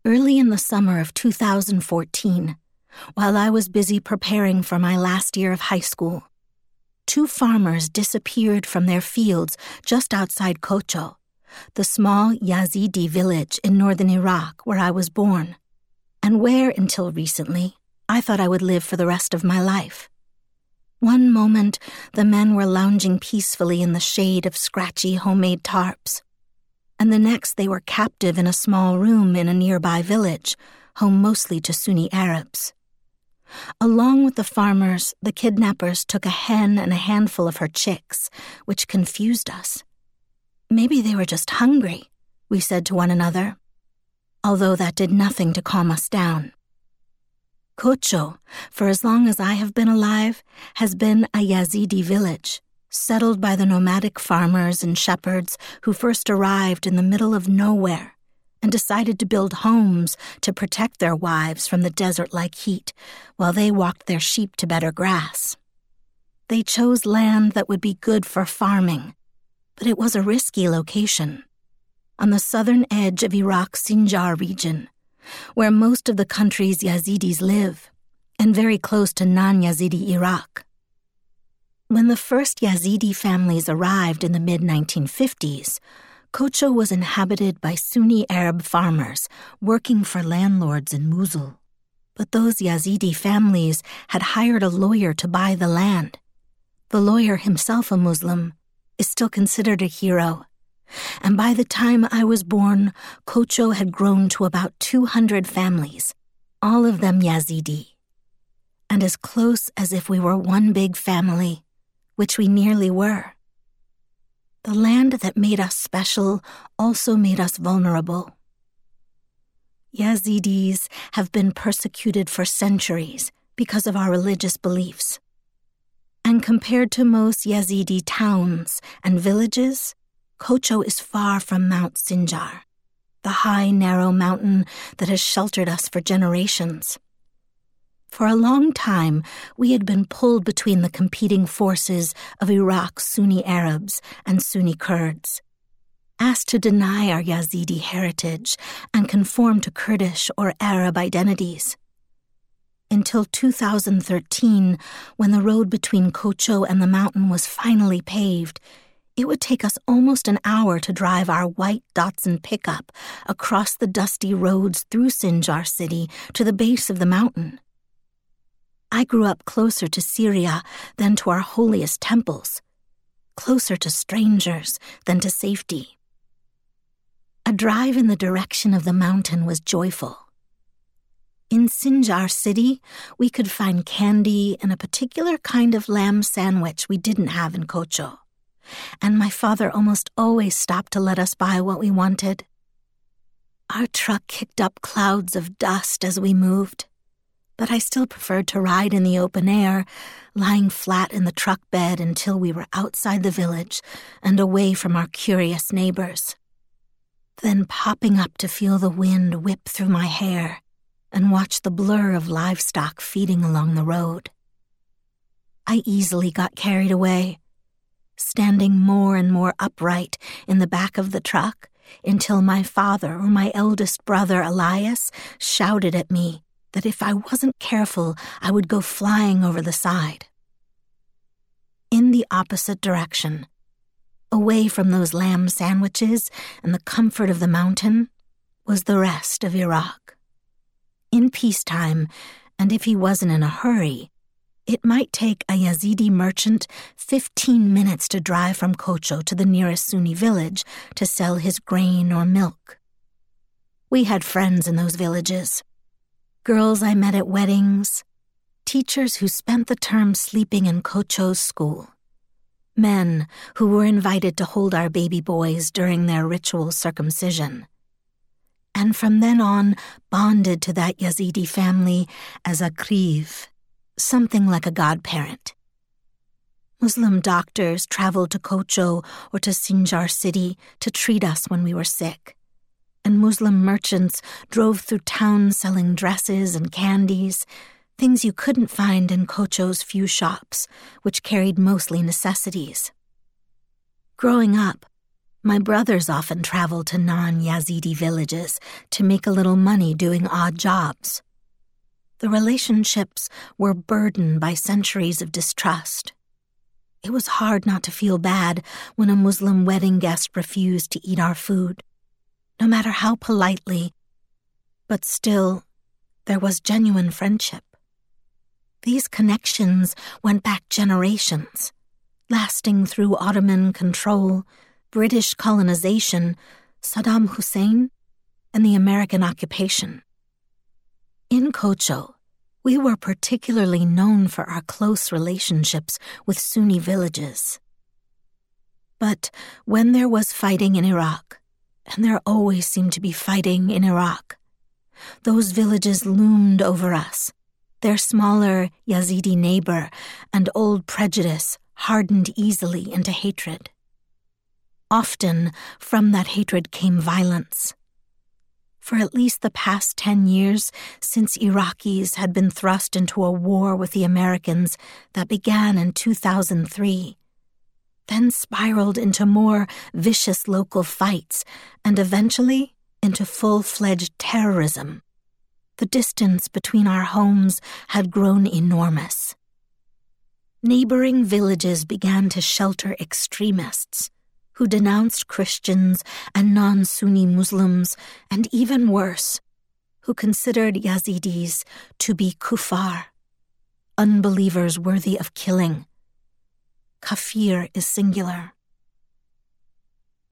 Early in the summer of 2014, while I was busy preparing for my last year of high school, 2 farmers disappeared from their fields just outside Kocho, the small Yazidi village in northern Iraq where I was born, and where, until recently, I thought I would live for the rest of my life. One moment, the men were lounging peacefully in the shade of scratchy homemade tarps, and the next they were captive in a small room in a nearby village, home mostly to Sunni Arabs. Along with the farmers, the kidnappers took a hen and a handful of her chicks, which confused us. Maybe they were just hungry, we said to one another, although that did nothing to calm us down. Kocho, for as long as I have been alive, has been a Yazidi village, settled by the nomadic farmers and shepherds who first arrived in the middle of nowhere and decided to build homes to protect their wives from the desert-like heat while they walked their sheep to better grass. They chose land that would be good for farming, but it was a risky location, on the southern edge of Iraq's Sinjar region, where most of the country's Yazidis live, and very close to non-Yazidi Iraq. When the first Yazidi families arrived in the mid-1950s, Kocho was inhabited by Sunni Arab farmers working for landlords in Mosul. But those Yazidi families had hired a lawyer to buy the land. The lawyer, himself a Muslim, is still considered a hero. And by the time I was born, Kocho had grown to about 200 families, all of them Yazidi, and as close as if we were one big family, which we nearly were. The land that made us special also made us vulnerable. Yazidis have been persecuted for centuries because of our religious beliefs. And compared to most Yazidi towns and villages, Kocho is far from Mount Sinjar, the high, narrow mountain that has sheltered us for generations. For a long time, we had been pulled between the competing forces of Iraq's Sunni Arabs and Sunni Kurds, asked to deny our Yazidi heritage and conform to Kurdish or Arab identities. Until 2013, when the road between Kocho and the mountain was finally paved, it would take us almost an hour to drive our white Datsun pickup across the dusty roads through Sinjar city to the base of the mountain. I grew up closer to Syria than to our holiest temples, closer to strangers than to safety. A drive in the direction of the mountain was joyful. In Sinjar city, we could find candy and a particular kind of lamb sandwich we didn't have in Kocho, and my father almost always stopped to let us buy what we wanted. Our truck kicked up clouds of dust as we moved, but I still preferred to ride in the open air, lying flat in the truck bed until we were outside the village and away from our curious neighbors. Then popping up to feel the wind whip through my hair and watch the blur of livestock feeding along the road. I easily got carried away, standing more and more upright in the back of the truck until my father or my eldest brother Elias shouted at me that if I wasn't careful, I would go flying over the side. In the opposite direction, away from those lamb sandwiches and the comfort of the mountain, was the rest of Iraq. In peacetime, and if he wasn't in a hurry, it might take a Yazidi merchant 15 minutes to drive from Kocho to the nearest Sunni village to sell his grain or milk. We had friends in those villages. Girls I met at weddings, teachers who spent the term sleeping in Kocho's school, men who were invited to hold our baby boys during their ritual circumcision, and from then on bonded to that Yazidi family as a kriv, something like a godparent. Muslim doctors traveled to Kocho or to Sinjar city to treat us when we were sick, and Muslim merchants drove through town selling dresses and candies, things you couldn't find in Kocho's few shops, which carried mostly necessities. Growing up, My brothers often traveled to non-Yazidi villages to make a little money doing odd jobs. The relationships were burdened by centuries of distrust. It was hard not to feel bad when a Muslim wedding guest refused to eat our food, no matter how politely, but still, there was genuine friendship. These connections went back generations, lasting through Ottoman control, British colonization, Saddam Hussein, and the American occupation. In Kocho, we were particularly known for our close relationships with Sunni villages. But when there was fighting in Iraq, and there always seemed to be fighting in Iraq, those villages loomed over us, their smaller Yazidi neighbor and old prejudice hardened easily into hatred. Often, from that hatred came violence. For at least the past 10 years, since Iraqis had been thrust into a war with the Americans that began in 2003, then spiraled into more vicious local fights, and eventually into full-fledged terrorism, the distance between our homes had grown enormous. Neighboring villages began to shelter extremists who denounced Christians and non-Sunni Muslims, and even worse, who considered Yazidis to be kuffar, unbelievers worthy of killing. Kafir is singular.